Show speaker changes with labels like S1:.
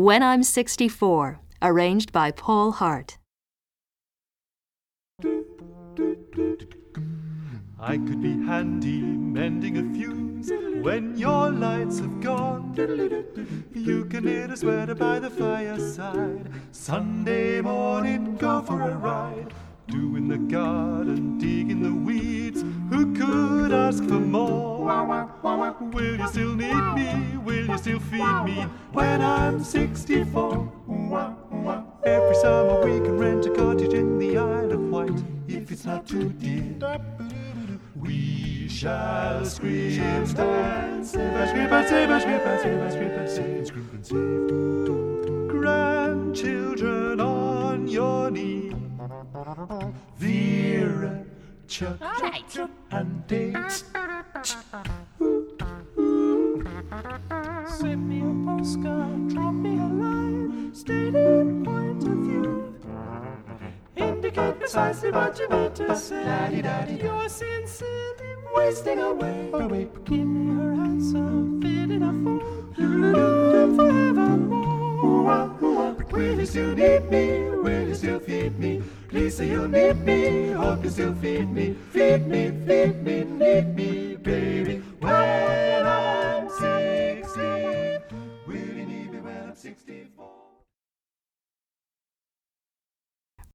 S1: When I'm 64, arranged by Paul Hart.
S2: I could be handy mending a fuse when your lights have gone. You can knit a sweater by the fireside. Sunday morning, go for a ride. Doing the garden, digging the weeds. Who could ask for more? Will you still need me? Will you still feed me when I'm 64? Every summer we can rent a cottage in the Isle of Wight if it's not too dear. We shall scrimp and save, scrimp and save, scrimp and save, scrimp and save, scrimp and save. Grandchildren on your knee, Vera, Chuck, and Dave. Send me a postcard, drop me a line, stating point of view. Indicate precisely what you meant to say. You're sincerely wasting away. Give me your handsome, fit enough for forevermore. Will you still need me? Will you still feed me? Please say you'll need me. Hope you still feed me. Feed me, need me, baby.